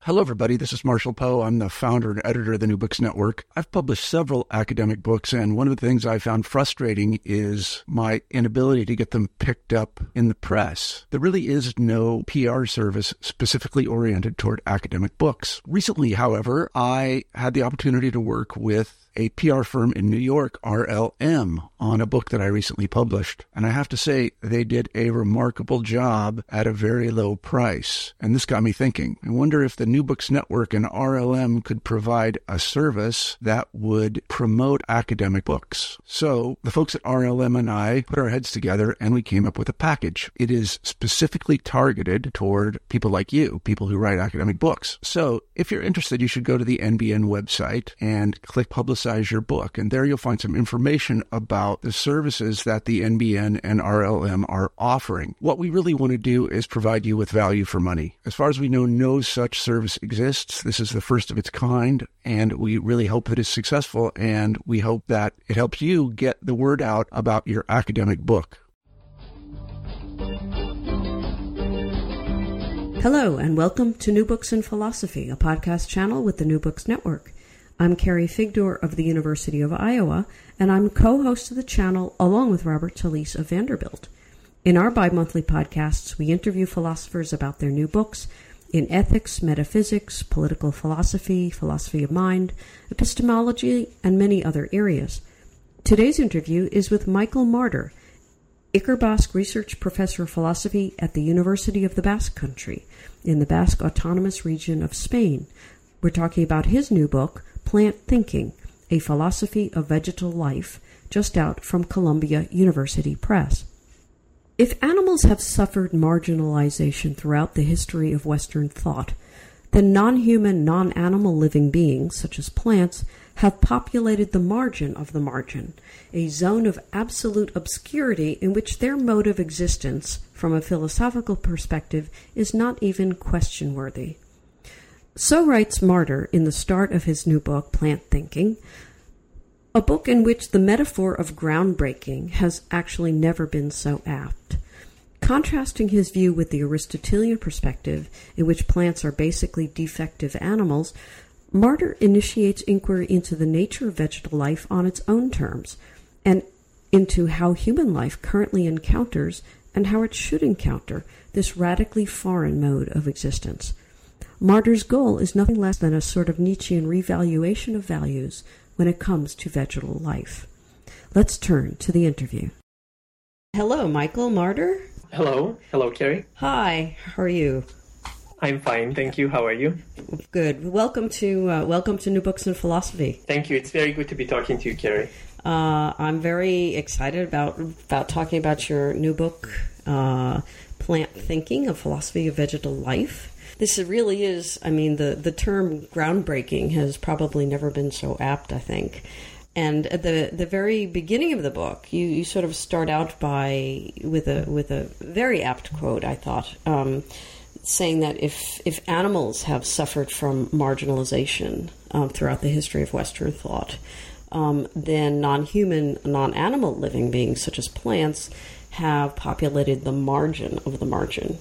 Hello, everybody. This is Marshall Poe. I'm the founder and editor of the New Books Network. I've published several academic books, and one of the things I found frustrating is my inability to get them picked up in the press. There really is no PR service specifically oriented toward academic books. Recently, however, I had the opportunity to work with a PR firm in New York, RLM, on a book that I recently published. And I have to say, they did a remarkable job at a very low price. And this got me thinking. I wonder if the New Books Network and RLM could provide a service that would promote academic books. So the folks at RLM and I put our heads together and we came up with a package. It is specifically targeted toward people like you, people who write academic books. So if you're interested, you should go to the NBN website and click Publicize Your Book. And there you'll find some information about the services that the NBN and RLM are offering. What we really want to do is provide you with value for money. As far as we know, no such service exists. This is the first of its kind, and we really hope that it's successful, and we hope that it helps you get the word out about your academic book. Hello, and welcome to New Books in Philosophy, a podcast channel with the New Books Network. I'm Carrie Figdor of the University of Iowa, and I'm co-host of the channel along with Robert Talisse of Vanderbilt. In our bi-monthly podcasts, we interview philosophers about their new books in ethics, metaphysics, political philosophy, philosophy of mind, epistemology, and many other areas. Today's interview is with Michael Marder, Ikerbasque Research Professor of Philosophy at the University of the Basque Country in the Basque Autonomous Region of Spain. We're talking about his new book, Plant Thinking, A Philosophy of Vegetal Life, just out from Columbia University Press. If animals have suffered marginalization throughout the history of Western thought, then non-human, non-animal living beings, such as plants, have populated the margin of the margin, a zone of absolute obscurity in which their mode of existence, from a philosophical perspective, is not even question-worthy. So writes Marder in the start of his new book, Plant Thinking, a book in which the metaphor of groundbreaking has actually never been so apt. Contrasting his view with the Aristotelian perspective, in which plants are basically defective animals, Marder initiates inquiry into the nature of vegetal life on its own terms, and into how human life currently encounters and how it should encounter this radically foreign mode of existence. Marder's goal is nothing less than a sort of Nietzschean revaluation of values when it comes to vegetal life. Let's turn to the interview. Hello, Michael Marder. Hello. Hello, Carrie. Hi, how are you? I'm fine, thank you. How are you? Good. Welcome to New Books in Philosophy. Thank you. It's very good to be talking to you, Carrie. I'm very excited about talking about your new book, Plant Thinking, A Philosophy of Vegetal Life. This really is, the term groundbreaking has probably never been so apt, I think. And at the very beginning of the book, you sort of start out with a very apt quote, I thought, saying that if animals have suffered from marginalization throughout the history of Western thought, then non-human, non-animal living beings, such as plants, have populated the margin of the margin.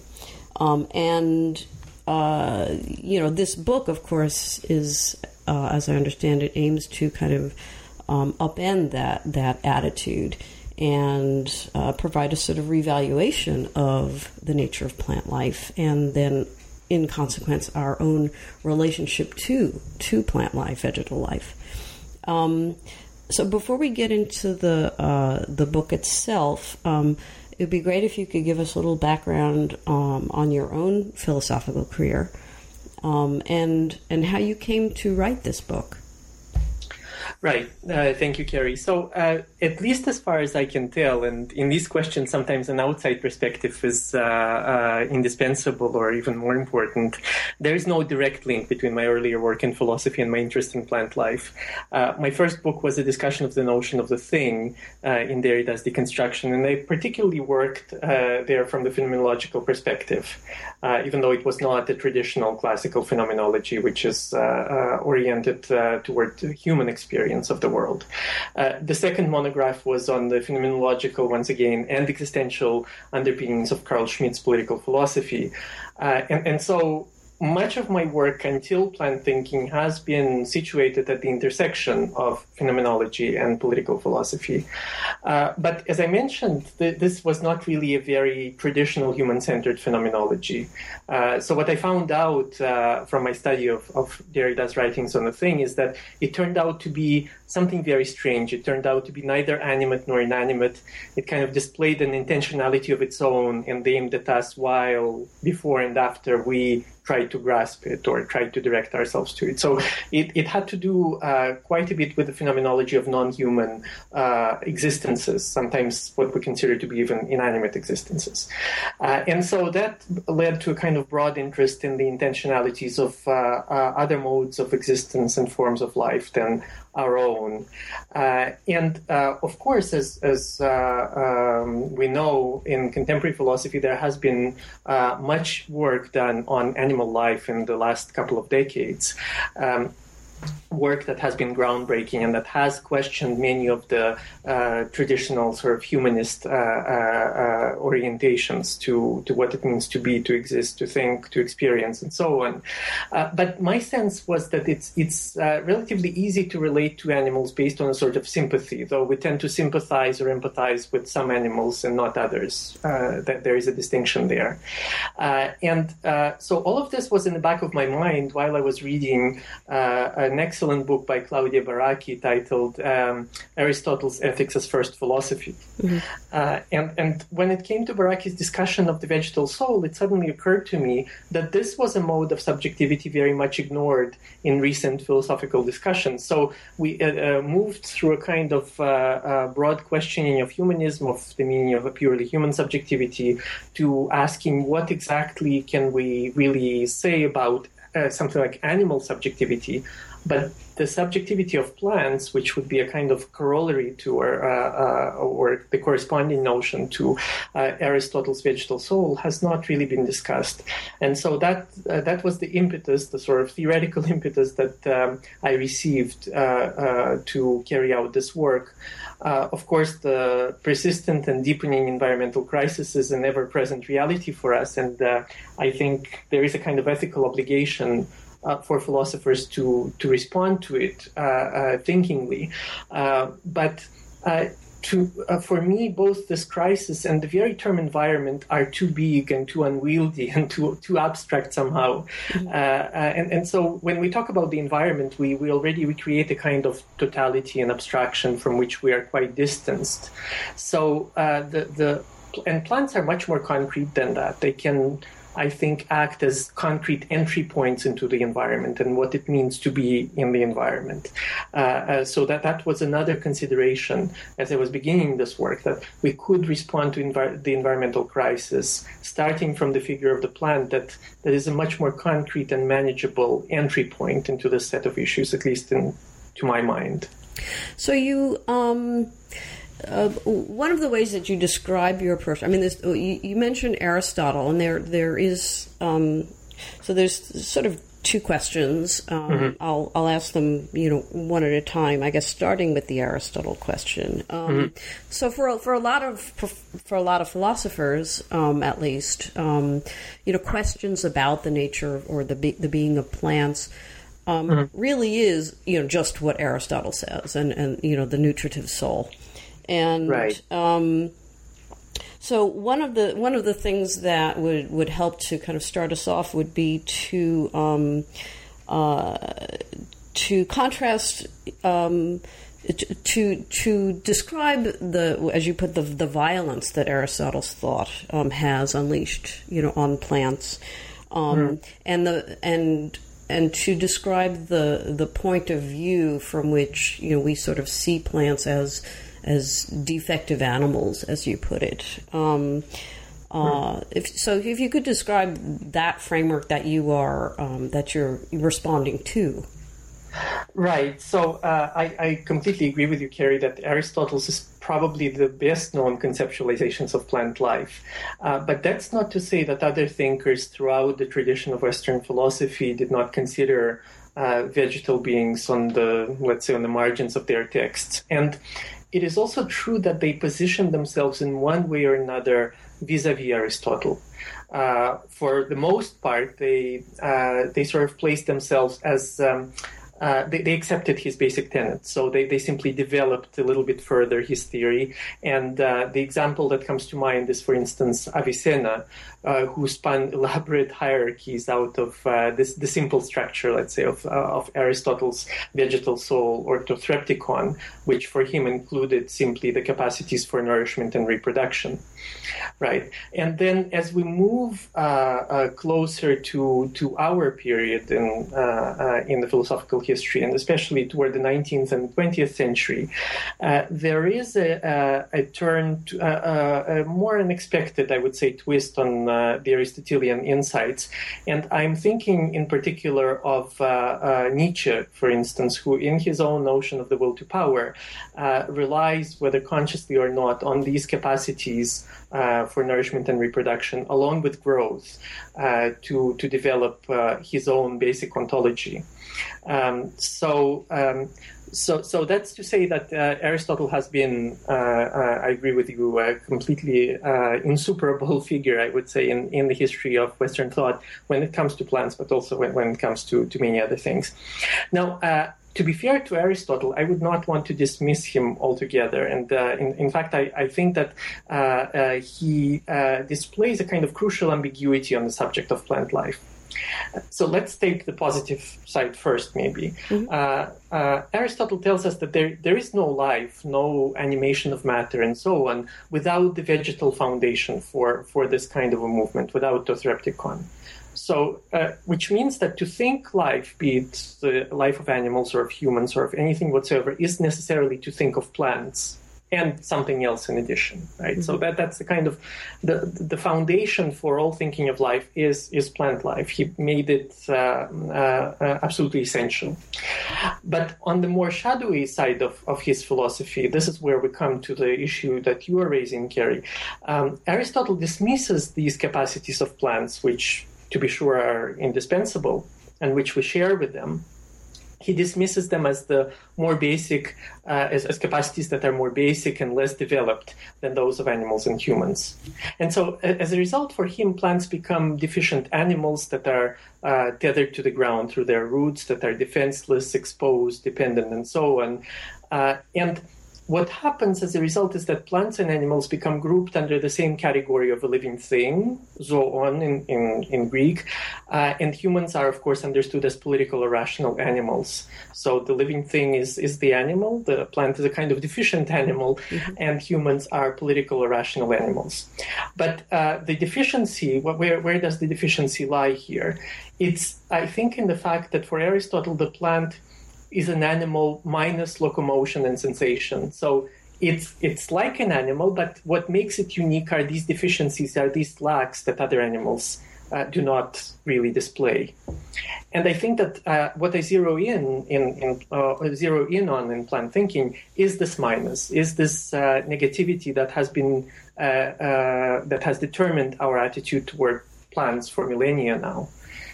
This book, of course, is, as I understand it, aims to kind of upend that attitude and provide a sort of revaluation of the nature of plant life, and then, in consequence, our own relationship to plant life, vegetal life. So before we get into the book itself, it would be great if you could give us a little background on your own philosophical career and how you came to write this book. Right. Thank you, Carrie. So at least as far as I can tell, and in these questions, sometimes an outside perspective is indispensable or even more important, there is no direct link between my earlier work in philosophy and my interest in plant life. My first book was a discussion of the notion of the thing in Derrida's deconstruction, and I particularly worked there from the phenomenological perspective, even though it was not the traditional classical phenomenology, which is oriented toward human experience of the world. The second monograph was on the phenomenological, once again, and existential underpinnings of Carl Schmitt's political philosophy. And so much of my work until plant thinking has been situated at the intersection of phenomenology and political philosophy. But as I mentioned, this was not really a very traditional human-centered phenomenology. So what I found out from my study of Derrida's writings on the thing is that it turned out to be something very strange. It turned out to be neither animate nor inanimate. It kind of displayed an intentionality of its own and aimed at us while before and after we tried to grasp it or tried to direct ourselves to it. So it had to do quite a bit with the phenomenology of non-human existences, sometimes what we consider to be even inanimate existences. And so that led to a kind of broad interest in the intentionalities of other modes of existence and forms of life than our own. And of course, as we know in contemporary philosophy, there has been much work done on animal life in the last couple of decades. Work that has been groundbreaking and that has questioned many of the traditional sort of humanist orientations to what it means to be, to exist, to think, to experience, and so on. But my sense was that it's relatively easy to relate to animals based on a sort of sympathy, though we tend to sympathize or empathize with some animals and not others. That there is a distinction there. So all of this was in the back of my mind while I was reading an excellent book by Claudia Baracchi titled Aristotle's Ethics as First Philosophy. Mm-hmm. And when it came to Baracchi's discussion of the vegetal soul, it suddenly occurred to me that this was a mode of subjectivity very much ignored in recent philosophical discussions. So we moved through a kind of broad questioning of humanism, of the meaning of a purely human subjectivity, to asking what exactly can we really say about something like animal subjectivity. But the subjectivity of plants, which would be a kind of corollary to or the corresponding notion to Aristotle's vegetal soul, has not really been discussed. And so that was the impetus, the sort of theoretical impetus that I received to carry out this work. Of course, the persistent and deepening environmental crisis is an ever-present reality for us, and I think there is a kind of ethical obligation for philosophers to respond to it thinkingly. But for me, both this crisis and the very term environment are too big and too unwieldy and too abstract somehow. Mm-hmm. And so when we talk about the environment, we already create a kind of totality and abstraction from which we are quite distanced. So and plants are much more concrete than that. They can, I think, act as concrete entry points into the environment and what it means to be in the environment. So that was another consideration as I was beginning this work, that we could respond to the environmental crisis, starting from the figure of the plant that is a much more concrete and manageable entry point into this set of issues, at least to my mind. So you... one of the ways that you describe your approach, I mean, you mentioned Aristotle, and there is so there's sort of two questions. Mm-hmm. I'll ask them, one at a time. I guess starting with the Aristotle question. Mm-hmm. So for a lot of philosophers, at least, questions about the nature or the being of plants. Mm-hmm. Really is just what Aristotle says, and the nutritive soul. And right. So one of the things that would help to kind of start us off would be to contrast to describe as you put the violence that Aristotle's thought has unleashed on plants, and to describe the point of view from which we sort of see plants as defective animals, as you put it. If you could describe that framework that you're responding to. Right. So I completely agree with you, Carrie, that Aristotle's is probably the best known conceptualizations of plant life. But that's not to say that other thinkers throughout the tradition of Western philosophy did not consider vegetal beings on the margins of their texts. And it is also true that they position themselves in one way or another vis-a-vis Aristotle. for the most part, they sort of placed themselves as they accepted his basic tenets. So they simply developed a little bit further his theory. And the example that comes to mind is, for instance, Avicenna, who spun elaborate hierarchies out of the simple structure, let's say, of Aristotle's vegetal soul, or Orthoptychon, which for him included simply the capacities for nourishment and reproduction. Right. And then as we move closer to our period in the philosophical history, and especially toward the 19th and 20th century, there is a turn to a more unexpected, I would say, twist on the Aristotelian insights. And I'm thinking in particular of Nietzsche, for instance, who in his own notion of the will to power relies, whether consciously or not, on these capacities for nourishment and reproduction, along with growth, to develop his own basic ontology. So that's to say that Aristotle has been, I agree with you, a completely insuperable figure, I would say, in the history of Western thought when it comes to plants, but also when it comes to many other things. Now, to be fair to Aristotle, I would not want to dismiss him altogether. And in fact, I think that he displays a kind of crucial ambiguity on the subject of plant life. So let's take the positive side first, maybe. Mm-hmm. Aristotle tells us that there is no life, no animation of matter, and so on, without the vegetal foundation for this kind of a movement, without the Orthoptychon. So, which means that to think life, be it the life of animals or of humans or of anything whatsoever, is necessarily to think of plants and something else in addition, right? Mm-hmm. So that's the kind of the foundation for all thinking of life is plant life. He made it absolutely essential. But on the more shadowy side of his philosophy, this is where we come to the issue that you are raising, Kerry. Aristotle dismisses these capacities of plants, which to be sure are indispensable and which we share with them. He dismisses them as the more basic, as capacities that are more basic and less developed than those of animals and humans. And so as a result, for him, plants become deficient animals that are tethered to the ground through their roots, that are defenseless, exposed, dependent, and so on. And what happens as a result is that plants and animals become grouped under the same category of a living thing, zoon in Greek, and humans are, of course, understood as political or rational animals. So the living thing is the animal, the plant is a kind of deficient animal, mm-hmm. and humans are political or rational animals. But the deficiency, where does the deficiency lie here? It's, I think, in the fact that for Aristotle, the plant is an animal minus locomotion and sensation. So it's like an animal, but what makes it unique are these deficiencies, are these lacks that other animals do not really display. And I think that what I zero in on in plant thinking is this minus, is this negativity that has been that has determined our attitude toward plants for millennia now.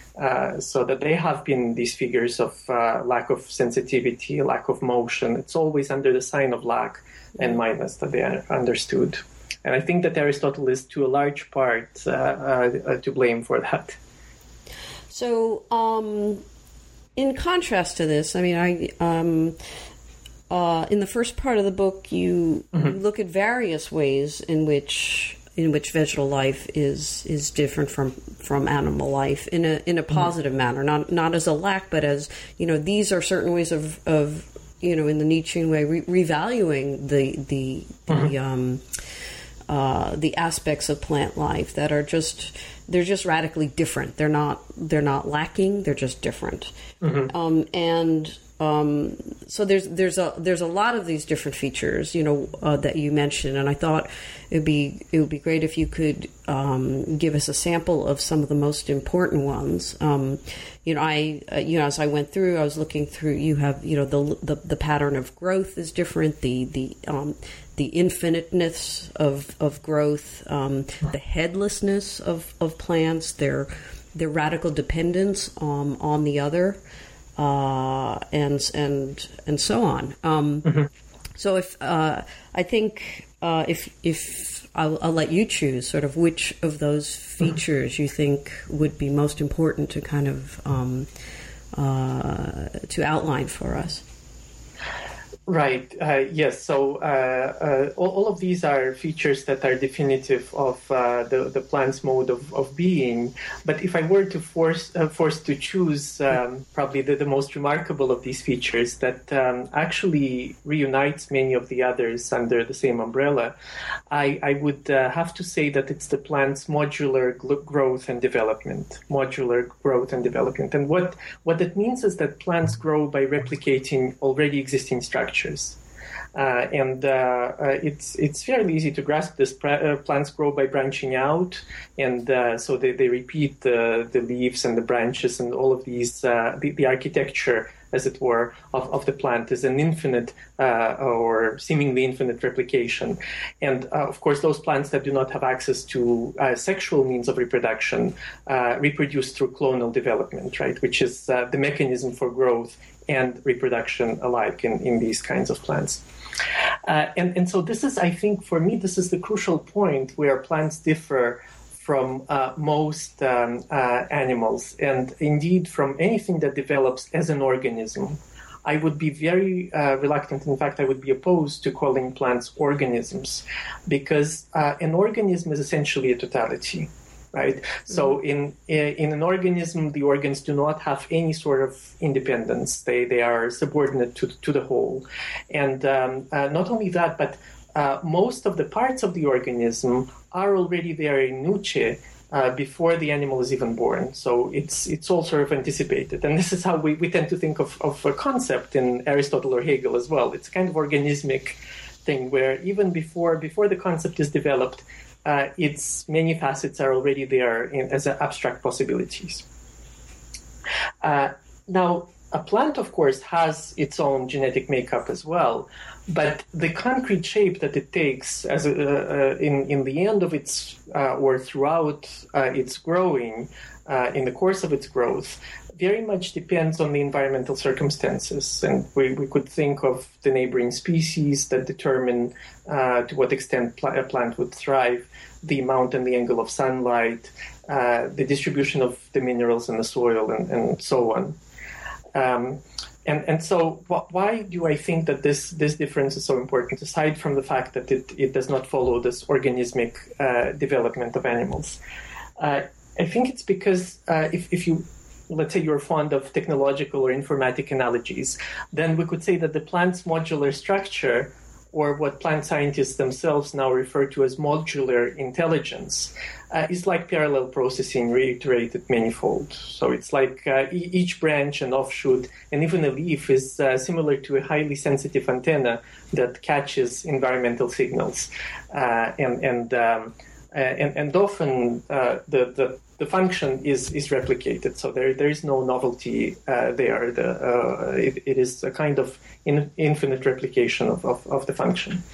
So that they have been these figures of lack of sensitivity, lack of motion. It's always under the sign of lack and minus that they are understood. And I think that Aristotle is to a large part to blame for that. So, in contrast to this, I mean, in the first part of the book, you look at various ways in which vegetal life is different from animal life in a positive manner, not as a lack, but as, these are certain ways of in the Nietzschean way, revaluing the aspects of plant life that are they're just radically different. They're not lacking. They're just different. So there's a lot of these different features, that you mentioned, and I thought it would be great if you could give us a sample of some of the most important ones. As I went through, I was looking through. You have, the pattern of growth is different. The infiniteness of growth, the headlessness of plants, their radical dependence on the other. And so on. So if I'll let you choose sort of which of those features you think would be most important to kind of to outline for us. Right. Yes. So all of these are features that are definitive of the plant's mode of being. But if I were to forced to choose probably the most remarkable of these features that actually reunites many of the others under the same umbrella, I would have to say that it's the plant's modular growth and development. Modular growth and development. And what that means is that plants grow by replicating already existing structures. It's fairly easy to grasp this. Plants grow by branching out, and so they repeat the leaves and the branches and all of these. The architecture, as it were, of the plant is an infinite or seemingly infinite replication. And of course, those plants that do not have access to sexual means of reproduction reproduce through clonal development, right? Which is the mechanism for growth and reproduction alike in these kinds of plants. And so this is, I think, for me, this is the crucial point where plants differ from most animals, and indeed from anything that develops as an organism. I would be very reluctant, in fact, I would be opposed to calling plants organisms, because an organism is essentially a totality. Right. So in an organism, the organs do not have any sort of independence. They are subordinate to the whole. And not only that, but most of the parts of the organism are already there in nuce before the animal is even born. So it's all sort of anticipated. And this is how we tend to think of a concept in Aristotle or Hegel as well. It's kind of organismic thing where even before the concept is developed, its many facets are already there as abstract possibilities. Now, a plant, of course, has its own genetic makeup as well, but the concrete shape that it takes as in the end of its or throughout its growing, in the course of its growth, very much depends on the environmental circumstances. And we could think of the neighboring species that determine to what extent a plant would thrive, the amount and the angle of sunlight, the distribution of the minerals in the soil, and so on. And so why do I think that this difference is so important, aside from the fact that it does not follow this organismic development of animals? I think it's because if you, let's say you're fond of technological or informatic analogies, then we could say that the plant's modular structure, or what plant scientists themselves now refer to as modular intelligence, is like parallel processing reiterated manifold. So it's like each branch and offshoot and even a leaf is similar to a highly sensitive antenna that catches environmental signals. And often the function is replicated, so there is no novelty there. It is a kind of infinite replication of the function.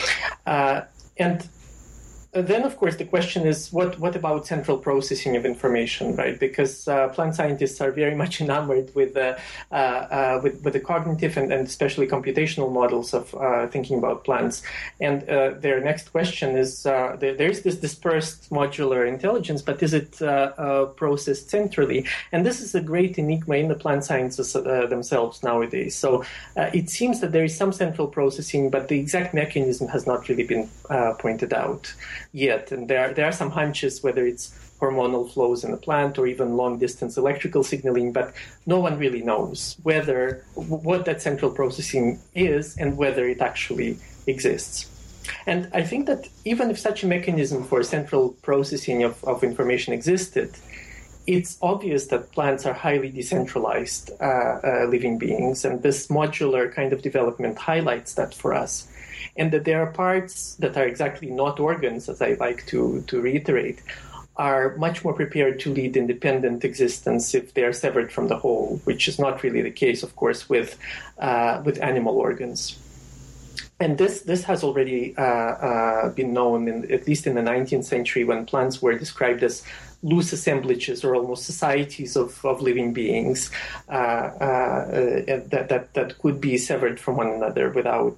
And then, of course, the question is, what about central processing of information, right? Because plant scientists are very much enamored with the cognitive and especially computational models of thinking about plants. And their next question is, there is this dispersed modular intelligence, but is it processed centrally? And this is a great enigma in the plant sciences themselves nowadays. So it seems that there is some central processing, but the exact mechanism has not really been pointed out yet. And there are some hunches whether it's hormonal flows in the plant or even long-distance electrical signaling, but no one really knows what that central processing is and whether it actually exists. And I think that even if such a mechanism for central processing of information existed, it's obvious that plants are highly decentralized living beings, and this modular kind of development highlights that for us. And that there are parts that are exactly not organs, as I like to reiterate, are much more prepared to lead independent existence if they are severed from the whole, which is not really the case, of course, with animal organs. And this has already been known, at least in the 19th century, when plants were described as loose assemblages or almost societies of living beings that could be severed from one another without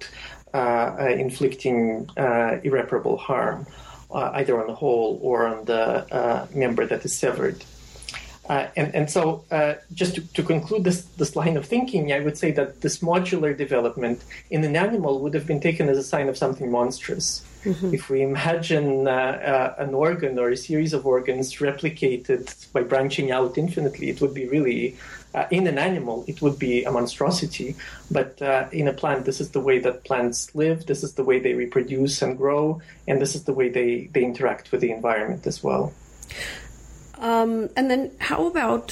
inflicting irreparable harm, either on the whole or on the member that is severed. And so just to conclude this line of thinking, I would say that this modular development in an animal would have been taken as a sign of something monstrous. Mm-hmm. If we imagine an organ or a series of organs replicated by branching out infinitely, it would be really, in an animal, it would be a monstrosity. But in a plant, this is the way that plants live, this is the way they reproduce and grow, and this is the way they interact with the environment as well. And then, how about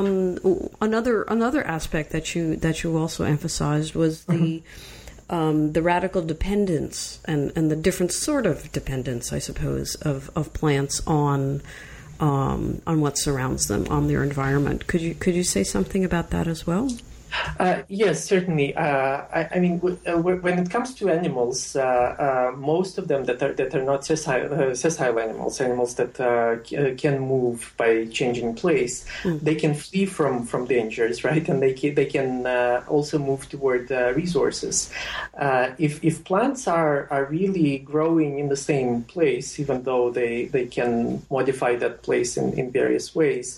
another aspect that you also emphasized was the radical dependence and the different sort of dependence, I suppose, of plants on what surrounds them, on their environment. Could you say something about that as well? Yes, certainly. I mean, when it comes to animals, most of them that are not sessile animals that can move by changing place, they can flee from dangers, right? And they can also move toward resources. If plants are really growing in the same place, even though they can modify that place in various ways,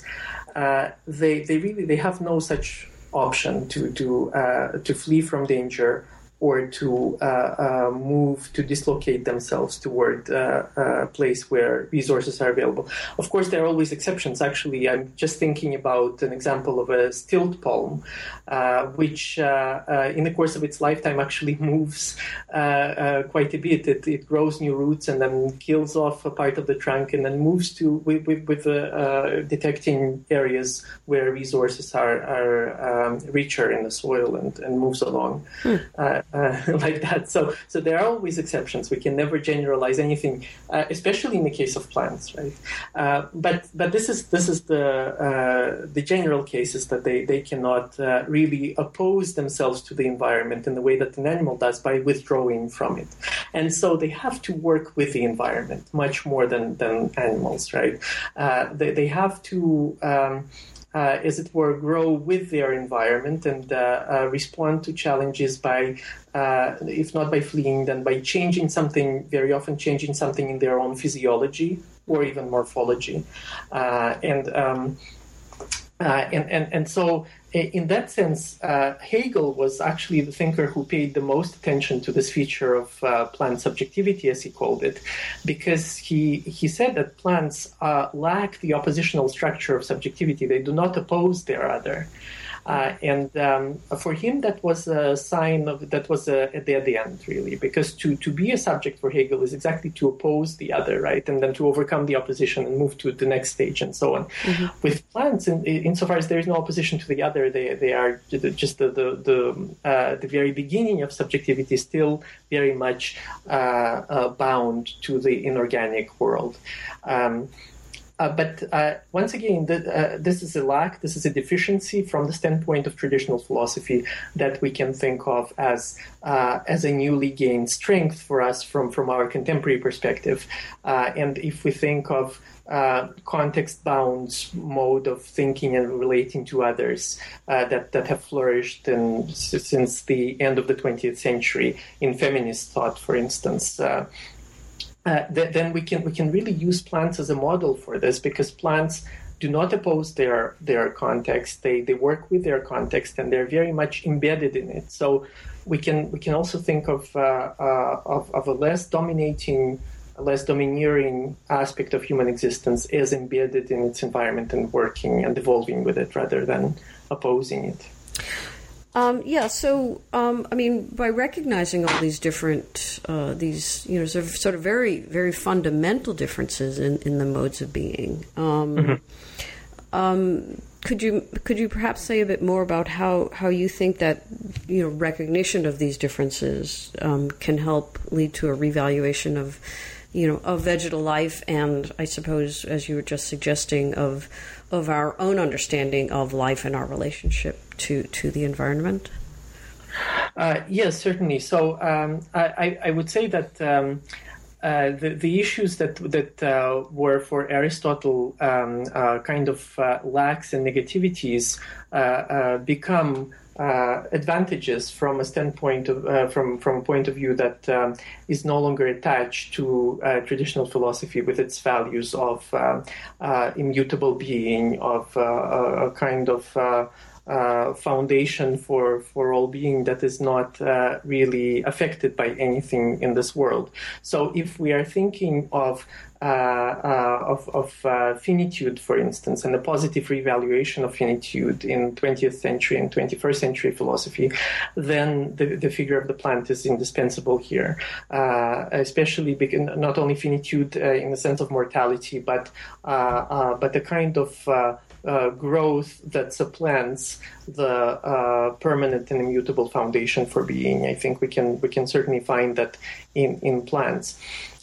they have no such option to flee from danger or to move, to dislocate themselves toward a place where resources are available. Of course, there are always exceptions. Actually, I'm just thinking about an example of a stilt palm, which in the course of its lifetime actually moves quite a bit. It grows new roots and then kills off a part of the trunk and then moves with detecting areas where resources are richer in the soil and moves along. Like that. So there are always exceptions. We can never generalize anything, especially in the case of plants, right? But this is the general cases that they cannot really oppose themselves to the environment in the way that an animal does by withdrawing from it. And so they have to work with the environment much more than animals, right? They have to as it were, grow with their environment and respond to challenges by, if not by fleeing, then by changing something, very often changing something in their own physiology or even morphology. And so in that sense, Hegel was actually the thinker who paid the most attention to this feature of plant subjectivity, as he called it, because he said that plants lack the oppositional structure of subjectivity. They do not oppose their other. And for him, that was a sign of that was a dead end, really, because to be a subject for Hegel is exactly to oppose the other, right, and then to overcome the opposition and move to the next stage and so on. Mm-hmm. With plants, insofar as there is no opposition to the other, they are just the very beginning of subjectivity, still very much bound to the inorganic world. But once again, this is a lack, this is a deficiency from the standpoint of traditional philosophy that we can think of as a newly gained strength for us from our contemporary perspective. And if we think of context-bound mode of thinking and relating to others that have flourished since the end of the 20th century in feminist thought, for instance, then we can really use plants as a model for this, because plants do not oppose their context. They work with their context and they're very much embedded in it. So we can also think of a less dominating, a less domineering aspect of human existence as embedded in its environment and working and evolving with it rather than opposing it. So I mean, by recognizing all these different, sort of very, very fundamental differences in the modes of being, could you perhaps say a bit more about how you think that recognition of these differences can help lead to a revaluation of vegetal life, and I suppose, as you were just suggesting, of our own understanding of life and our relationship to the environment? Yes, certainly. So I would say that the issues that were for Aristotle kind of lacks and negativities become advantages from a standpoint of from a point of view that is no longer attached to traditional philosophy with its values of immutable being, of a kind of foundation for all being that is not really affected by anything in this world. So if we are thinking of finitude, for instance, and a positive reevaluation of finitude in 20th century and 21st century philosophy, then the figure of the plant is indispensable here, especially because not only finitude in the sense of mortality, but the kind of growth that supplants the permanent and immutable foundation for being. I think we can certainly find that in plants,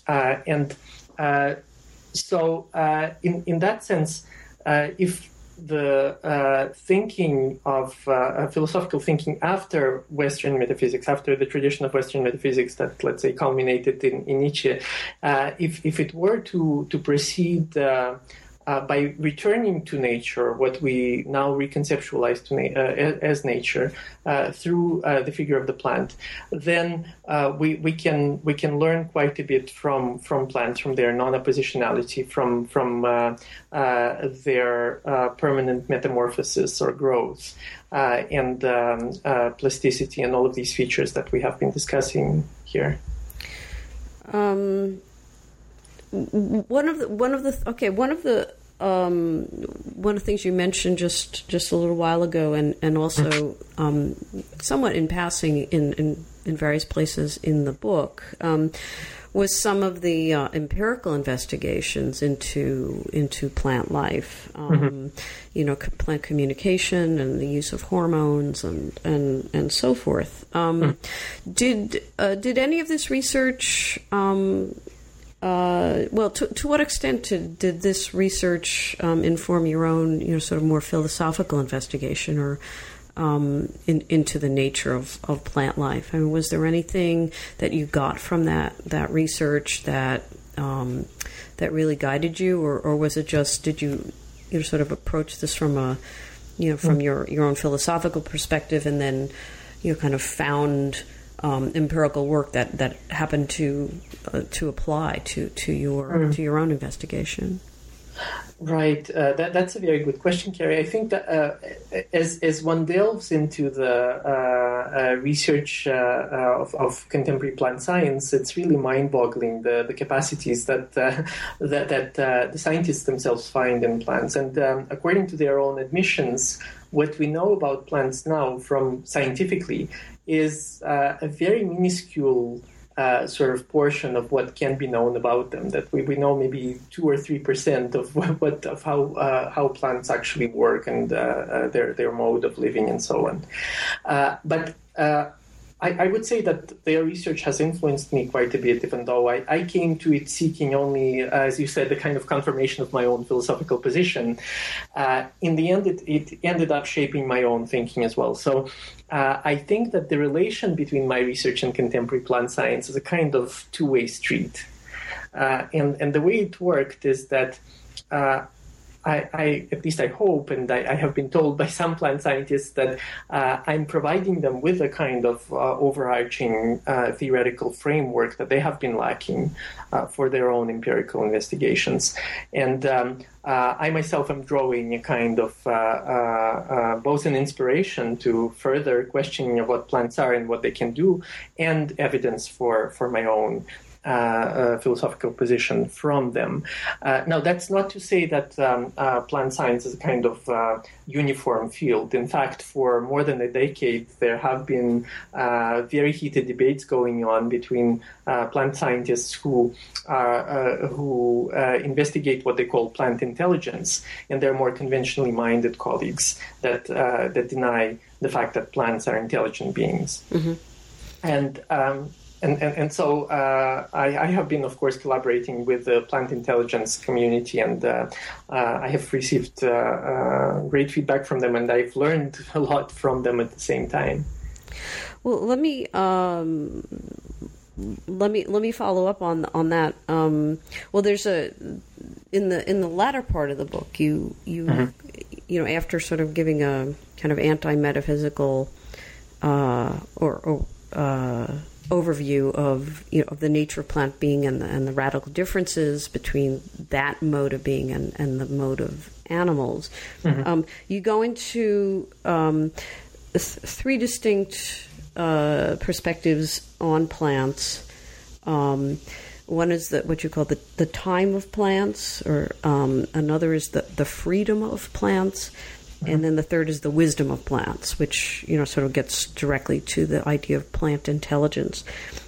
so in that sense, if the thinking of philosophical thinking after Western metaphysics, after the tradition of Western metaphysics that, let's say, culminated in Nietzsche, if it were to proceed by returning to nature, what we now reconceptualize as nature through the figure of the plant, then we can learn quite a bit from plants, from their non-oppositionality, from their permanent metamorphosis or growth, and plasticity, and all of these features that we have been discussing here. One of the things you mentioned just a little while ago, and also somewhat in passing in various places in the book, was some of the empirical investigations into plant life, plant communication and the use of hormones and so forth. Did any of this research? To what extent did this research inform your own, sort of more philosophical investigation or into the nature of plant life? I mean, was there anything that you got from that research that really guided you, or was it just did you sort of approach this from from your own philosophical perspective, and then kind of found empirical work that happened to apply to your own investigation? Right. That's a very good question, Carrie. I think that as one delves into the research of contemporary plant science, it's really mind-boggling the capacities that the scientists themselves find in plants. And according to their own admissions, what we know about plants now from scientifically is a very minuscule sort of portion of what can be known about them. That we know maybe 2 or 3% of how plants actually work and their mode of living and so on. But I would say that their research has influenced me quite a bit, even though I came to it seeking only, as you said, the kind of confirmation of my own philosophical position. In the end, it ended up shaping my own thinking as well. So I think that the relation between my research and contemporary plant science is a kind of two-way street. And the way it worked is that I at least I hope, and I have been told by some plant scientists that I'm providing them with a kind of overarching theoretical framework that they have been lacking for their own empirical investigations. And I myself am drawing a kind of both an inspiration to further questioning of what plants are and what they can do, and evidence for my own philosophical position from them. Now, that's not to say that plant science is a kind of uniform field. In fact, for more than a decade, there have been very heated debates going on between plant scientists who investigate what they call plant intelligence, and their more conventionally minded colleagues that deny the fact that plants are intelligent beings. Mm-hmm. And so I have been, of course, collaborating with the plant intelligence community, and I have received great feedback from them, and I've learned a lot from them at the same time. Well, let me let me follow up on that. Well, there's in the latter part of the book, you after sort of giving a kind of anti-metaphysical overview of of the nature of plant being and the radical differences between that mode of being and the mode of animals, you go into three distinct perspectives on plants. One is what you call the time of plants, or another is the freedom of plants, and then the third is the wisdom of plants, which sort of gets directly to the idea of plant intelligence.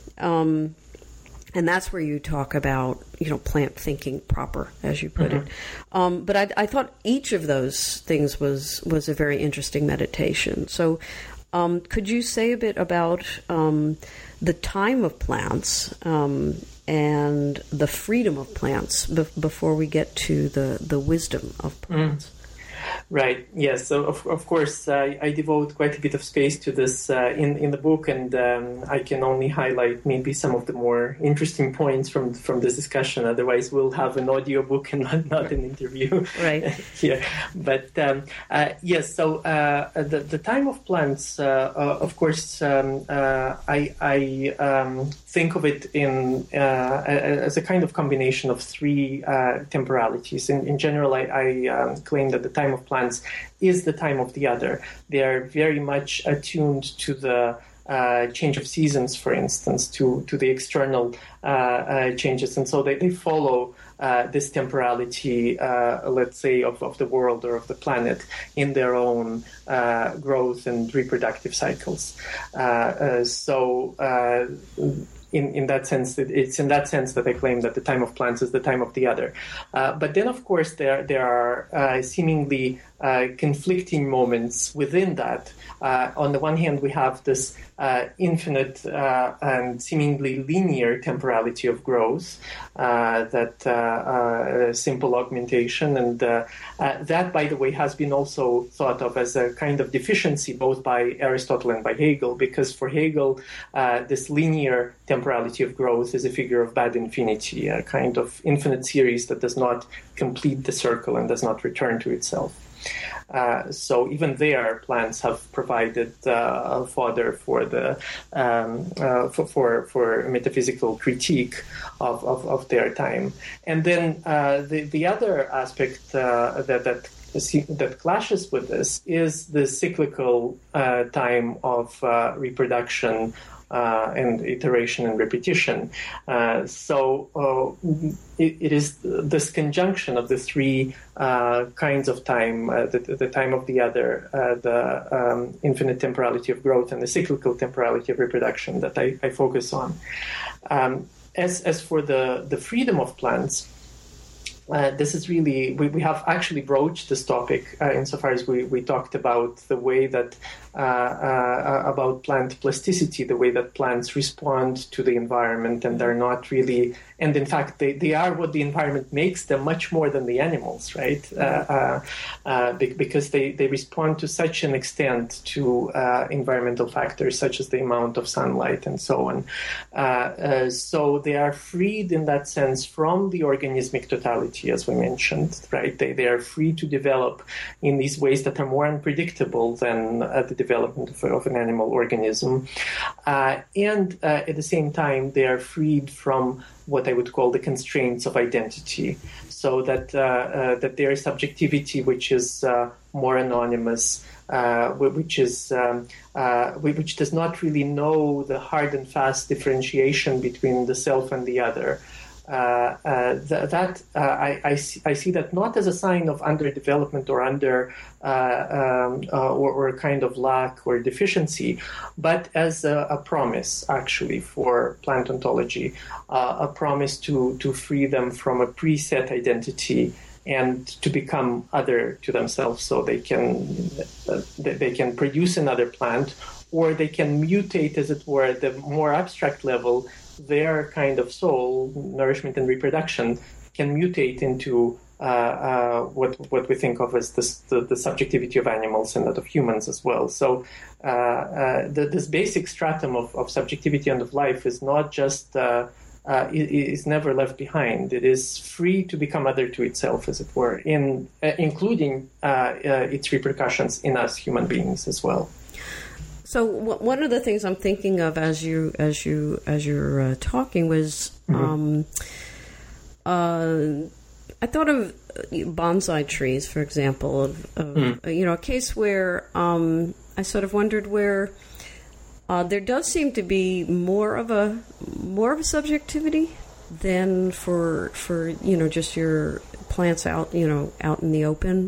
And that's where you talk about, plant thinking proper, as you put it. But I thought each of those things was a very interesting meditation. So could you say a bit about the time of plants and the freedom of plants before we get to the wisdom of plants? Right. Yes. So of course, I devote quite a bit of space to this in the book, and I can only highlight maybe some of the more interesting points from this discussion. Otherwise, we'll have an audio book and not an interview. Right. Yeah. But yes. So the time of plants. Of course, I think of it as a kind of combination of three temporalities. In general, I claim that the time of plants is the time of the other. They are very much attuned to the change of seasons, for instance, to the external changes, and so they follow this temporality, let's say, of the world or of the planet in their own growth and reproductive cycles. In that sense, it's in that sense that I claim that the time of plants is the time of the other. But then, of course, there are seemingly conflicting moments within that. On the one hand, we have this infinite and seemingly linear temporality of growth, that simple augmentation, and that, by the way, has been also thought of as a kind of deficiency both by Aristotle and by Hegel, because for Hegel, this linear temporality of growth is a figure of bad infinity, a kind of infinite series that does not complete the circle and does not return to itself. So even there, plants have provided fodder for the for metaphysical critique of their time. And then the other aspect that clashes with this is the cyclical time of reproduction and iteration and repetition. It is this conjunction of the three kinds of time, the time of the other, the infinite temporality of growth, and the cyclical temporality of reproduction that I focus on. As for the freedom of plants, this is really, we have actually broached this topic insofar as we talked about the way that, about plant plasticity, the way that plants respond to the environment and are not really, and in fact they are what the environment makes them, much more than the animals, right? Because they respond to such an extent to environmental factors such as the amount of sunlight and so on. So they are freed in that sense from the organismic totality, as we mentioned, right? They are free to develop in these ways that are more unpredictable than the development of an animal organism. And at the same time, they are freed from what I would call the constraints of identity, so that their subjectivity, which is more anonymous, which does not really know the hard and fast differentiation between the self and the other. I see that not as a sign of underdevelopment or or a kind of lack or deficiency, but as a promise, actually, for plant ontology, a promise to free them from a preset identity and to become other to themselves, so they can produce another plant, or they can mutate, as it were, at the more abstract level. Their kind of soul, nourishment and reproduction, can mutate into what we think of as the subjectivity of animals and that of humans as well. So this basic stratum of subjectivity and of life is not just is never left behind. It is free to become other to itself, as it were, including its repercussions in us human beings as well. So one of the things I'm thinking of as you're talking was, I thought of bonsai trees, for example, of a case where I sort of wondered where there does seem to be more of a subjectivity than for just your plants out in the open.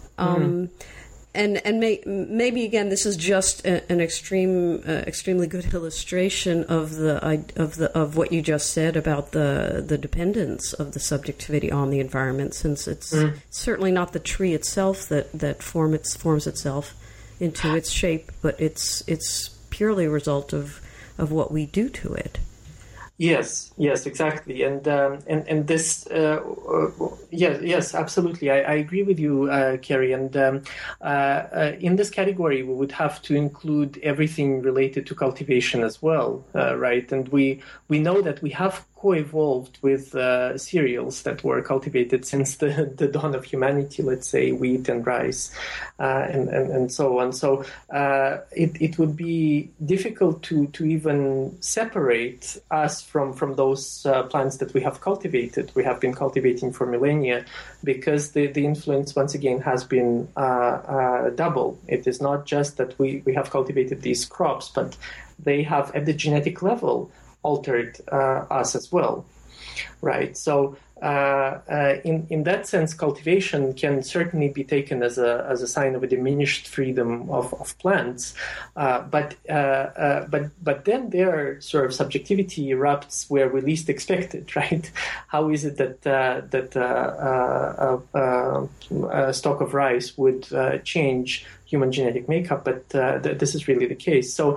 And maybe again, this is just an extremely good illustration of what you just said about the dependence of the subjectivity on the environment, since it's certainly not the tree itself that forms itself into its shape, but it's purely a result of what we do to it. Yes, exactly, and this, yes, absolutely. I agree with you, Carrie. And in this category, we would have to include everything related to cultivation as well, right? And we know that we have co-evolved with cereals that were cultivated since the dawn of humanity, let's say wheat and rice, and so on. So it would be difficult to even separate us from those plants that we have cultivated. We have been cultivating for millennia, because the influence once again has been double. It is not just that we have cultivated these crops, but they have at the genetic level altered us as well, right? So in that sense, cultivation can certainly be taken as a sign of a diminished freedom of plants, but then their sort of subjectivity erupts where we least expect it, right? How is it that a stalk of rice would change human genetic makeup, but this is really the case. So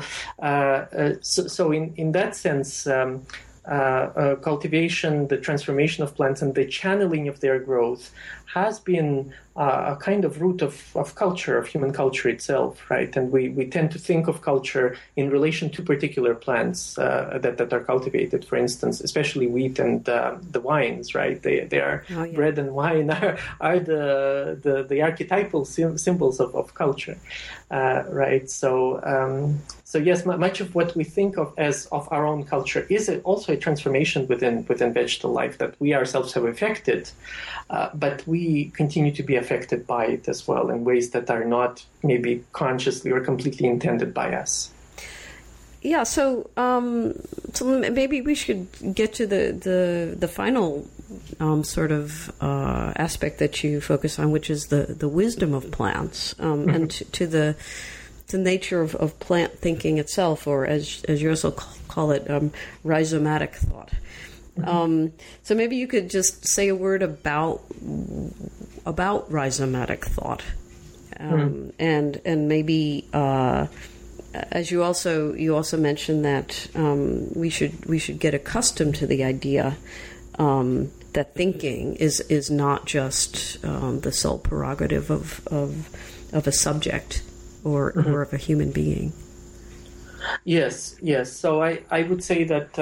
in that sense, cultivation, the transformation of plants, and the channeling of their growth has been a kind of root of culture, of human culture itself, right? And we tend to think of culture in relation to particular plants that are cultivated, for instance, especially wheat and the wines, right? They are bread and wine are the archetypal symbols of culture, right? So yes, much of what we think of as of our own culture is also a transformation within vegetable life that we ourselves have affected, but we continue to be affected by it as well in ways that are not maybe consciously or completely intended by us. Yeah, so maybe we should get to the final sort of aspect that you focus on, which is the wisdom of plants, and to the nature of plant thinking itself, or as you also call it, rhizomatic thought. So maybe you could just say a word about rhizomatic thought, and maybe as you also mentioned that we should get accustomed to the idea that thinking is not just the sole prerogative of a subject or of a human being. Yes. So I would say that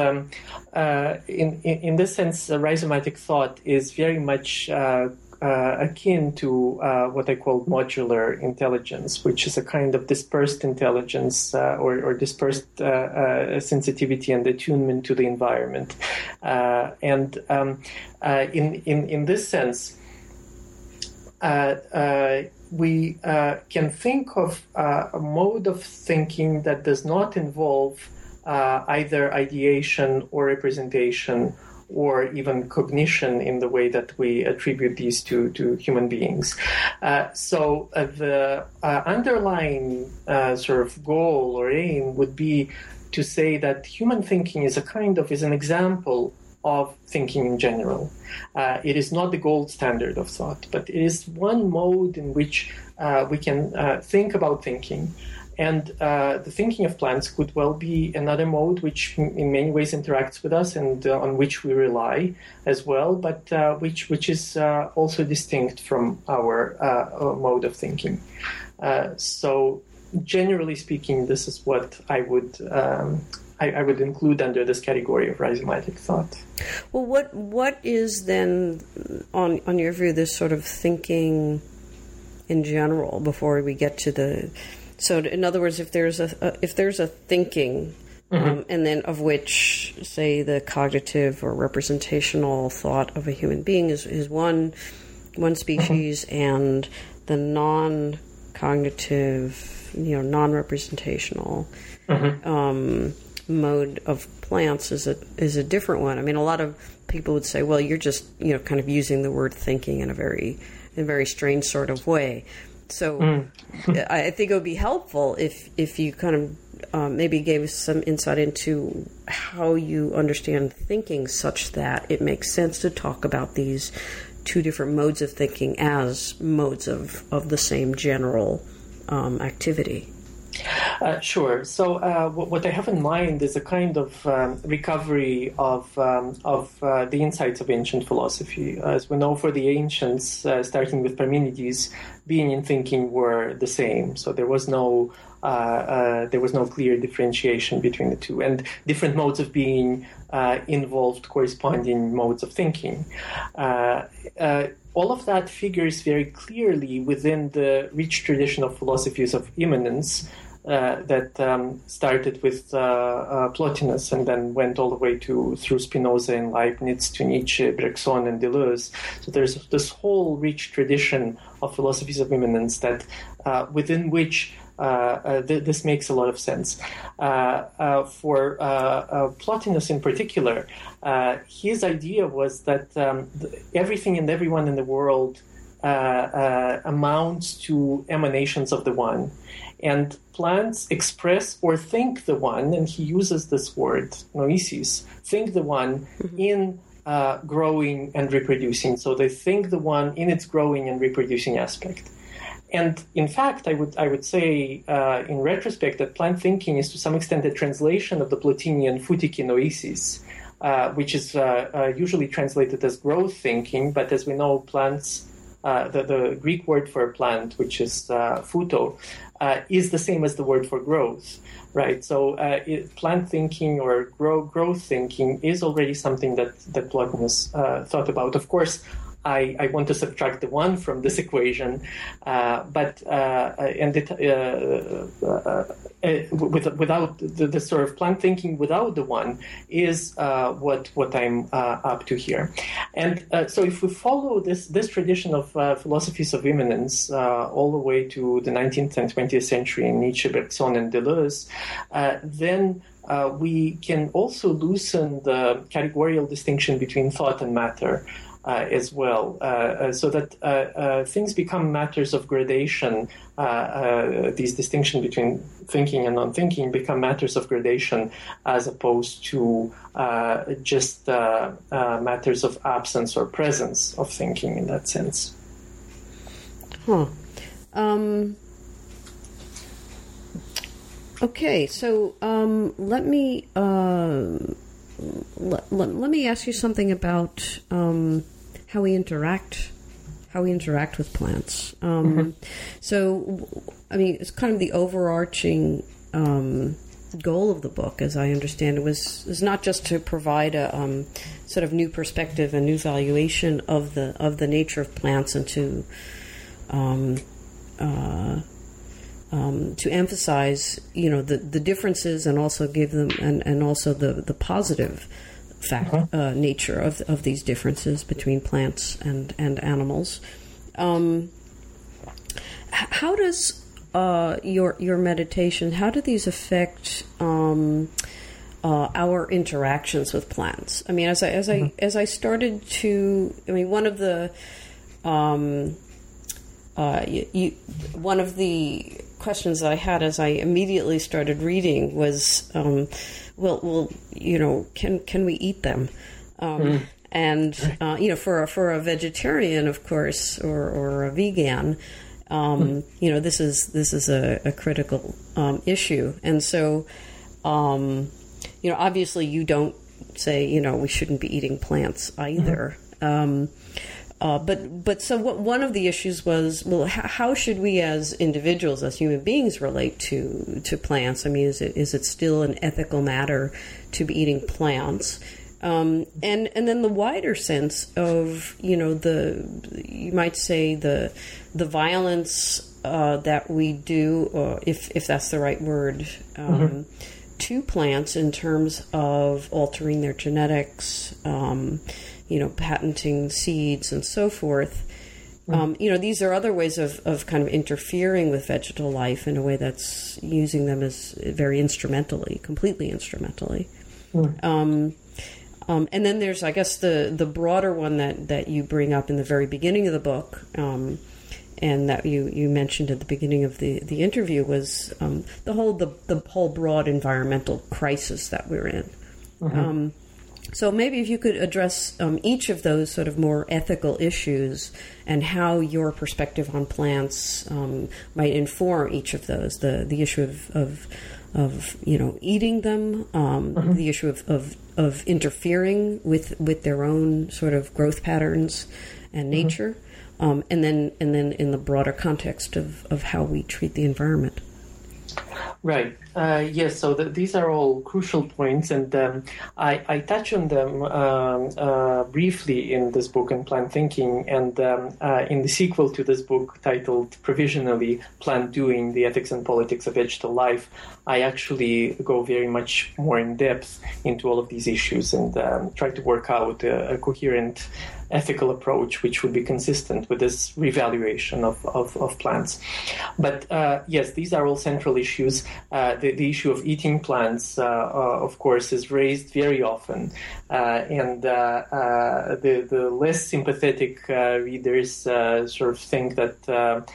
in this sense, rhizomatic thought is very much akin to what I call modular intelligence, which is a kind of dispersed intelligence or dispersed sensitivity and attunement to the environment. And in this sense, we can think of a mode of thinking that does not involve either ideation or representation or even cognition in the way that we attribute these to human beings. So the underlying sort of goal or aim would be to say that human thinking is an example of thinking in general. It is not the gold standard of thought, but it is one mode in which we can think about thinking And the thinking of plants could well be another mode which in many ways interacts with us and on which we rely as well, but which is also distinct from our mode of thinking. So generally speaking, this is what I would include under this category of rhizomatic thought. Well, what is then, on your view, this sort of thinking in general before we get to the... So, in other words, if there's a thinking, and then of which, say, the cognitive or representational thought of a human being is one species, and the non-cognitive, non-representational mode of plants is a different one. I mean, a lot of people would say, well, you're just kind of using the word thinking in a very strange sort of way. So I think it would be helpful if you kind of maybe gave us some insight into how you understand thinking such that it makes sense to talk about these two different modes of thinking as modes of the same general activity. Sure. So what I have in mind is a kind of recovery of the insights of ancient philosophy. As we know, for the ancients, starting with Parmenides, being and thinking were the same. So there was no clear differentiation between the two, and different modes of being involved corresponding modes of thinking. All of that figures very clearly within the rich tradition of philosophies of immanence that started with Plotinus and then went all the way through Spinoza and Leibniz to Nietzsche, Bergson, and Deleuze. So there's this whole rich tradition of philosophies of immanence that within which this makes a lot of sense. For Plotinus in particular, his idea was that everything and everyone in the world amounts to emanations of the one. And plants express or think the one, and he uses this word, noesis, think the one in growing and reproducing. So they think the one in its growing and reproducing aspect. And in fact, I would say in retrospect that plant thinking is to some extent a translation of the Plotinian phytiki noesis, which is usually translated as growth thinking, but as we know, plants, the Greek word for a plant, which is phyto, is the same as the word for growth, right? So plant thinking or growth thinking is already something that Plotinus thought about. Of course, I want to subtract the one from this equation, without the sort of plant thinking without the one is what I'm up to here. And so if we follow this tradition of philosophies of immanence all the way to the 19th and 20th century in Nietzsche, Bergson, and Deleuze, then we can also loosen the categorical distinction between thought and matter. As well, so that things become matters of gradation. These distinctions between thinking and non-thinking become matters of gradation as opposed to just matters of absence or presence of thinking in that sense. Okay, so let me ask you something about how we interact with plants. So, I mean, it's kind of the overarching goal of the book, as I understand it, is not just to provide a sort of new perspective and new valuation of the nature of plants, and to emphasize, the differences, and also give them, and also the positive nature of these differences between plants and animals. How does your meditation? How do these affect our interactions with plants? I mean, as I started to, I mean, one of the questions that I had as I immediately started reading was, well, can we eat them? And for a vegetarian, of course, or a vegan, This is a critical issue, and so obviously you don't say we shouldn't be eating plants either. But so one of the issues was, well, how should we as individuals, as human beings, relate to plants? I mean, is it still an ethical matter to be eating plants? And then the wider sense of you might say the violence that we do, if that's the right word, to plants in terms of altering their genetics, patenting seeds and so forth. These are other ways of kind of interfering with vegetal life in a way that's using them as very completely instrumentally. And then there's, I guess, the broader one that you bring up in the very beginning of the book, and that you mentioned at the beginning of the interview, was the whole broad environmental crisis that we're in. So maybe if you could address each of those sort of more ethical issues and how your perspective on plants might inform each of those, the issue of eating them, the issue of interfering with their own sort of growth patterns and nature, and then in the broader context of how we treat the environment. Right. Yes. So these are all crucial points, and I touch on them briefly in this book, in Plant Thinking, and in the sequel to this book titled provisionally Plant Doing: The Ethics and Politics of Vegetal Life. I actually go very much more in depth into all of these issues and try to work out a coherent ethical approach which would be consistent with this revaluation of plants. But yes, these are all central issues. The issue of eating plants, of course, is raised very often, and the less sympathetic readers sort of think that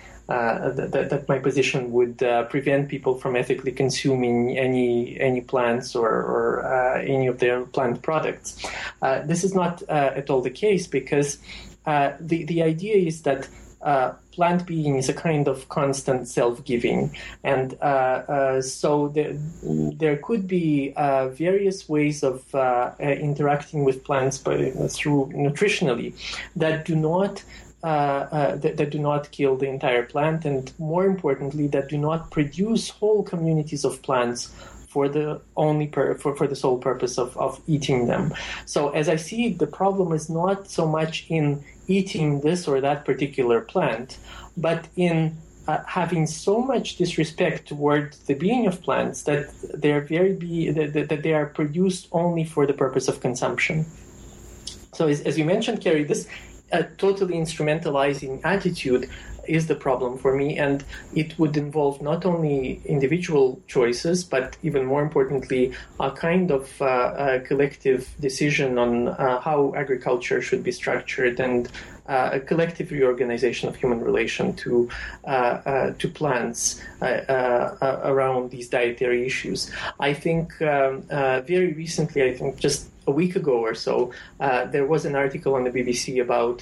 that my position would prevent people from ethically consuming any plants or any of their plant products. This is not at all the case, because the idea is that plant being is a kind of constant self-giving, and so there could be various ways of interacting with plants through nutritionally that do not that do not kill the entire plant, and more importantly, that do not produce whole communities of plants for the for the sole purpose of eating them. So as I see it, the problem is not so much in eating this or that particular plant, but in having so much disrespect toward the being of plants that that they are produced only for the purpose of consumption. So as you mentioned, Carrie, this totally instrumentalizing attitude is the problem for me, and it would involve not only individual choices, but even more importantly, a kind of collective decision on how agriculture should be structured, and a collective reorganization of human relation to plants around these dietary issues. I think very recently, I think just a week ago or so, there was an article on the BBC about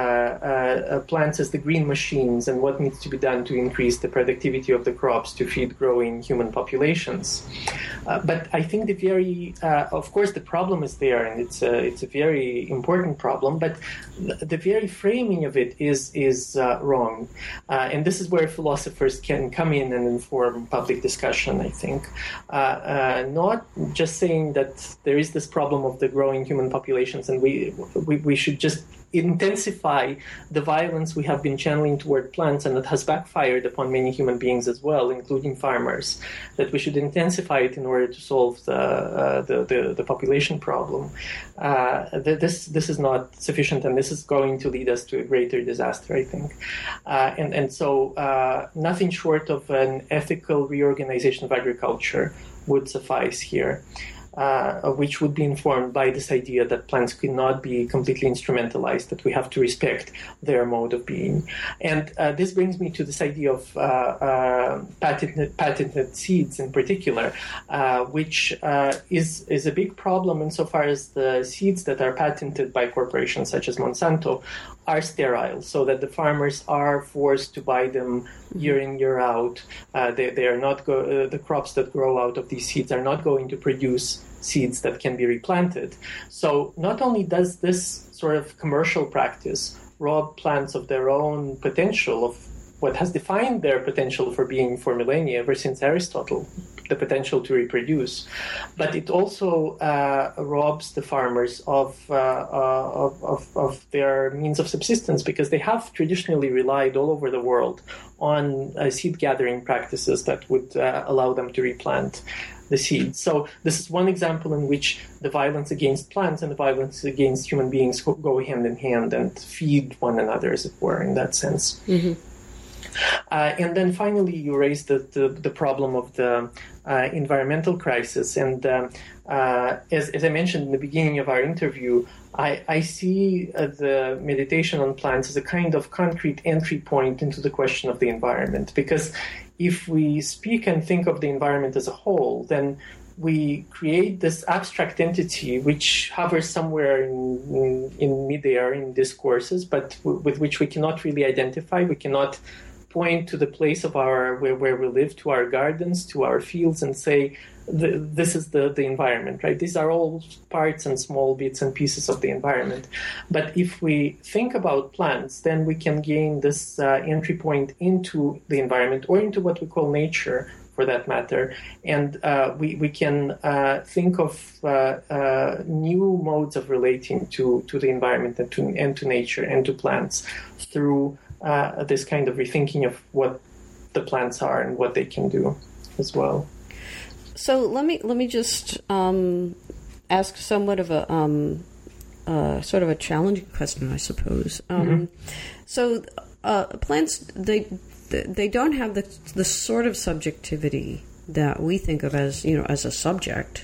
plants as the green machines and what needs to be done to increase the productivity of the crops to feed growing human populations. But I think of course, the problem is there, and it's a very important problem. But the very framing of it is wrong, and this is where philosophers can come in and inform public discussion. I think not just saying that there is this problem of the growing human populations, and we should just intensify the violence we have been channeling toward plants, and that has backfired upon many human beings as well, including farmers, that we should intensify it in order to solve the population problem. This is not sufficient, and this is going to lead us to a greater disaster, I think. And so nothing short of an ethical reorganization of agriculture would suffice here. Which would be informed by this idea that plants cannot be completely instrumentalized, that we have to respect their mode of being. And this brings me to this idea of patented seeds in particular, which is a big problem insofar as the seeds that are patented by corporations such as Monsanto are sterile, so that the farmers are forced to buy them year in, year out. They are not the crops that grow out of these seeds are not going to produce seeds that can be replanted. So not only does this sort of commercial practice rob plants of their own potential, of what has defined their potential for being for millennia ever since Aristotle, the potential to reproduce, but it also robs the farmers of their means of subsistence, because they have traditionally relied all over the world on seed gathering practices that would allow them to replant the seeds. So this is one example in which the violence against plants and the violence against human beings go hand in hand and feed one another, as it were, in that sense. Mm-hmm. And then finally, you raised the problem of the environmental crisis. And as I mentioned in the beginning of our interview, I see the meditation on plants as a kind of concrete entry point into the question of the environment. Because if we speak and think of the environment as a whole, then we create this abstract entity which hovers somewhere in midair in discourses, but with which we cannot really identify. We cannot point to the place of where we live, to our gardens, to our fields, and say, this is the environment, right? These are all parts and small bits and pieces of the environment. But if we think about plants, then we can gain this entry point into the environment, or into what we call nature, for that matter. And we can think of new modes of relating to the environment and to nature and to plants through this kind of rethinking of what the plants are and what they can do as well. So let me just ask somewhat of a sort of a challenging question, I suppose. So plants, they don't have the sort of subjectivity that we think of as a subject.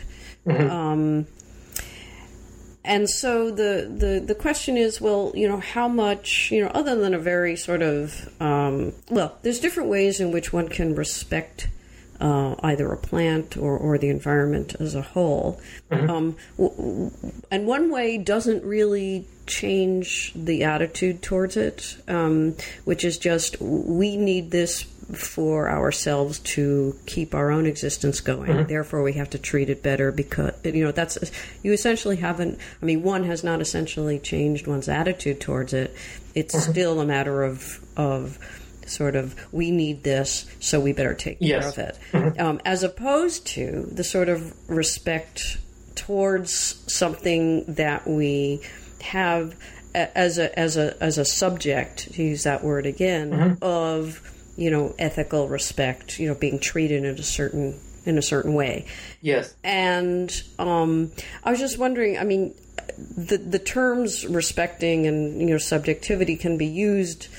And so the question is, well, how much, other than a very sort of, there's different ways in which one can respect either a plant or the environment as a whole. And one way doesn't really change the attitude towards it, which is just, we need this for ourselves to keep our own existence going. Therefore, we have to treat it better, because that's, you essentially haven't. I mean, one has not essentially changed one's attitude towards it. It's still a matter of sort of, we need this, so we better take care of it, as opposed to the sort of respect towards something that we have as a subject, to use that word again, of ethical respect, being treated in a certain way. Yes. And I was just wondering, I mean, the terms respecting and subjectivity can be used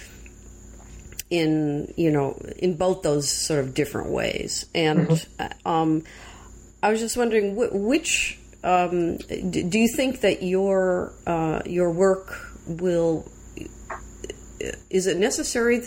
in both those sort of different ways. And I was just wondering, which do you think that your work will, is it necessary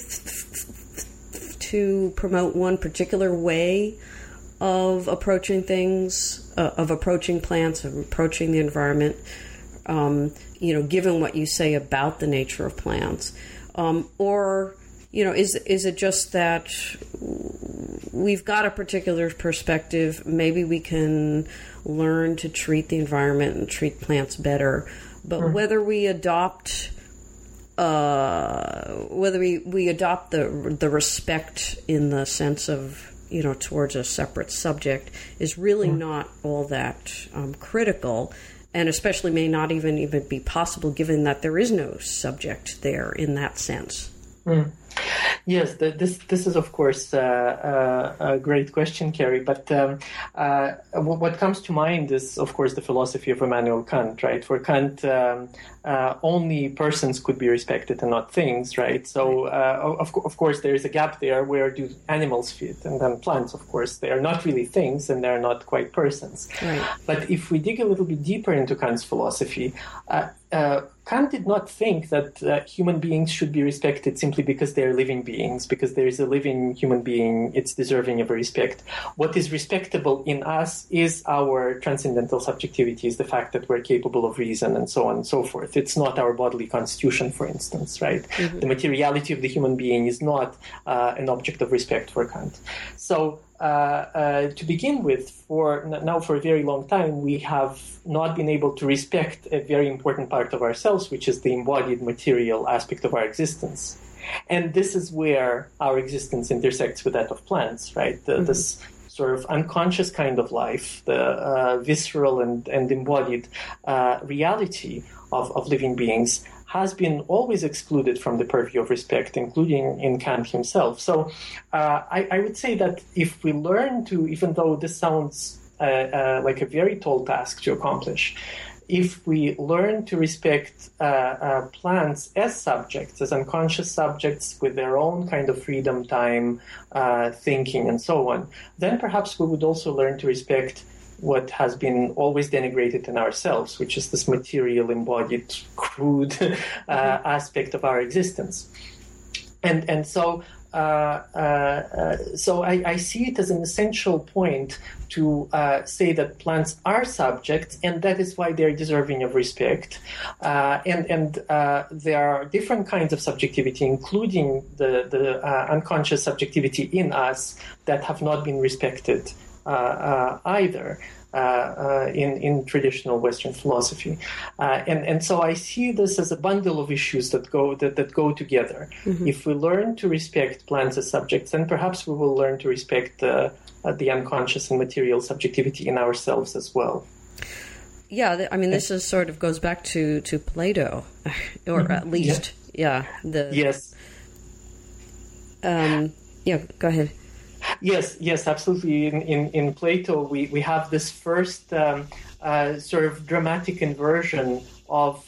to promote one particular way of approaching things, of approaching plants, of approaching the environment, given what you say about the nature of plants? Or, is it just that we've got a particular perspective, maybe we can learn to treat the environment and treat plants better, but whether we adopt the respect in the sense of, towards a separate subject is really not all that critical, and especially may not even be possible given that there is no subject there in that sense. Yes, this is of course a great question, Carrie. But what comes to mind is, of course, the philosophy of Immanuel Kant, right? For Kant, only persons could be respected and not things, right? So of course there is a gap there. Where do animals fit? And then plants, of course, they are not really things and they are not quite persons. Right. But if we dig a little bit deeper into Kant's philosophy, Kant did not think that human beings should be respected simply because they're living beings, because there is a living human being, it's deserving of a respect. What is respectable in us is our transcendental subjectivity, is the fact that we're capable of reason and so on and so forth. It's not our bodily constitution, for instance, right? Mm-hmm. The materiality of the human being is not an object of respect for Kant. So to begin with, for a very long time, we have not been able to respect a very important part of ourselves, which is the embodied material aspect of our existence. And this is where our existence intersects with that of plants, right? This sort of unconscious kind of life, the visceral and embodied reality of living beings has been always excluded from the purview of respect, including in Kant himself. So I would say that if we learn to, even though this sounds like a very tall task to accomplish, if we learn to respect plants as subjects, as unconscious subjects with their own kind of freedom, time, thinking, and so on, then perhaps we would also learn to respect what has been always denigrated in ourselves, which is this material, embodied, crude aspect of our existence. And so I see it as an essential point to say that plants are subjects, and that is why they're deserving of respect. And there are different kinds of subjectivity, including the unconscious subjectivity in us, that have not been respected either in traditional Western philosophy, and so I see this as a bundle of issues that go together. Mm-hmm. If we learn to respect plants as subjects, then perhaps we will learn to respect the unconscious and material subjectivity in ourselves as well. Yeah, I mean, this is sort of goes back to Plato, or at least, yes. Go ahead. Yes, absolutely. In Plato, we have this first sort of dramatic inversion of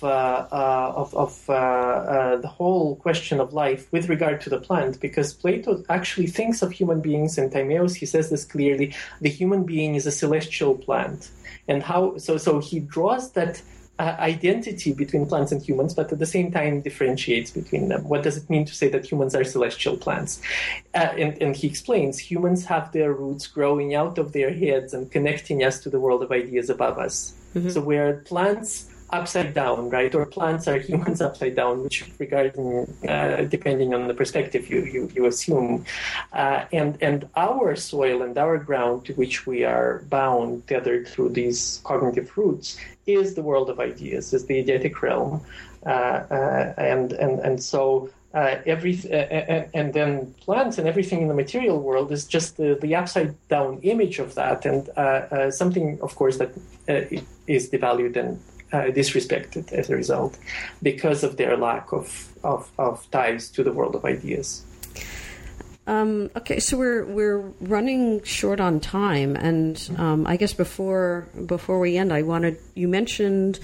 the whole question of life with regard to the plant, because Plato actually thinks of human beings, and Timaeus, he says this clearly, the human being is a celestial plant. And so he draws that identity between plants and humans, but at the same time differentiates between them. What does it mean to say that humans are celestial plants? And he explains, humans have their roots growing out of their heads and connecting us to the world of ideas above us. Mm-hmm. So where plants upside down, right? Or plants are humans upside down, which regarding depending on the perspective you assume. And our soil and our ground to which we are bound, tethered through these cognitive roots, is the world of ideas, is the eidetic realm. And so and then plants and everything in the material world is just the upside down image of that, and something, of course, that is devalued and disrespected as a result because of their lack of ties to the world of ideas. Okay, so we're running short on time, and I guess before we end, you mentioned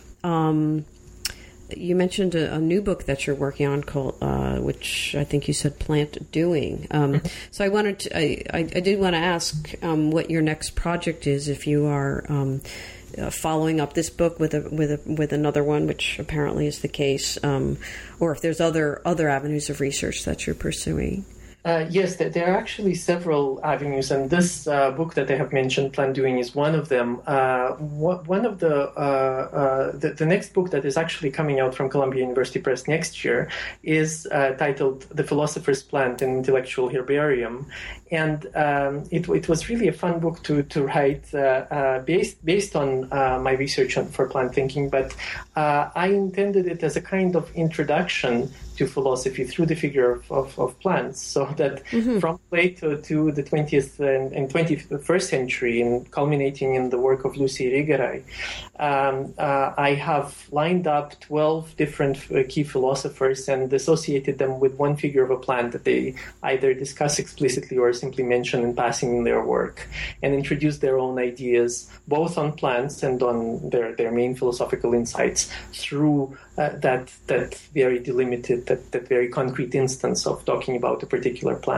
a new book that you're working on called, which I think you said Plant Doing. So I did want to ask what your next project is, if you are following up this book with another one, which apparently is the case, or if there's other avenues of research that you're pursuing. Yes, there are actually several avenues, and this book that I have mentioned, Plant Doing, is one of them. One of the next book that is actually coming out from Columbia University Press next year is titled The Philosopher's Plant, an Intellectual Herbarium. And it was really a fun book to write based on my research for plant thinking, but I intended it as a kind of introduction to philosophy through the figure of plants, so that from Plato to the 20th and 21st century, and culminating in the work of Lucy Irigaray, I have lined up 12 different key philosophers and associated them with one figure of a plant that they either discuss explicitly or simply mention in passing in their work, and introduce their own ideas, both on plants and on their main philosophical insights, through that very delimited, that very concrete instance of talking about a particular plant.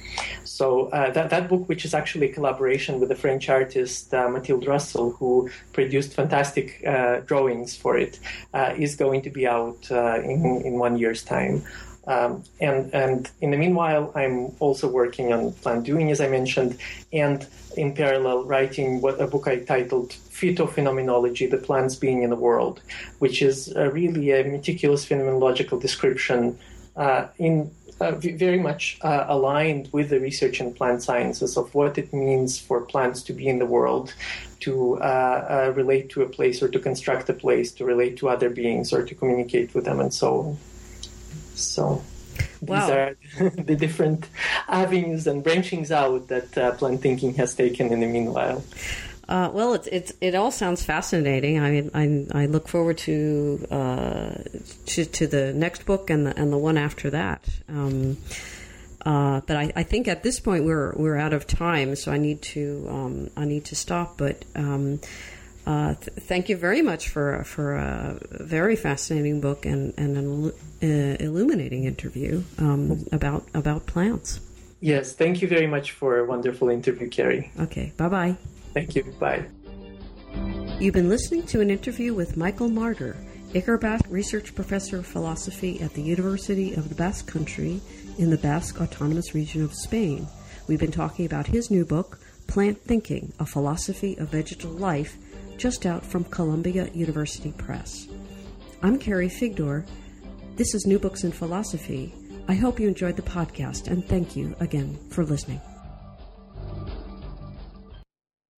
So that book, which is actually a collaboration with the French artist Mathilde Russell, who produced fantastic drawings for it, is going to be out in 1 year's time. And in the meanwhile, I'm also working on plant doing, as I mentioned, and in parallel writing a book I titled Phytophenomenology, the Plants Being in the World, which is really a meticulous phenomenological description very much aligned with the research in plant sciences of what it means for plants to be in the world, to relate to a place or to construct a place, to relate to other beings or to communicate with them and so on. So these are the different avenues and branchings out that plant thinking has taken in the meanwhile. Well, it all sounds fascinating. I mean, I look forward to the next book and the one after that. But I think at this point we're out of time, so I need to stop. But thank you very much for a very fascinating book and an illuminating interview about plants. Yes, thank you very much for a wonderful interview, Carrie. Okay, bye-bye. Thank you. Bye. You've been listening to an interview with Michael Marder, Ikerbasque Research Professor of Philosophy at the University of the Basque Country in the Basque Autonomous Region of Spain. We've been talking about his new book, Plant Thinking, A Philosophy of Vegetal Life, just out from Columbia University Press. I'm Carrie Figdor. This is New Books in Philosophy. I hope you enjoyed the podcast, and thank you again for listening.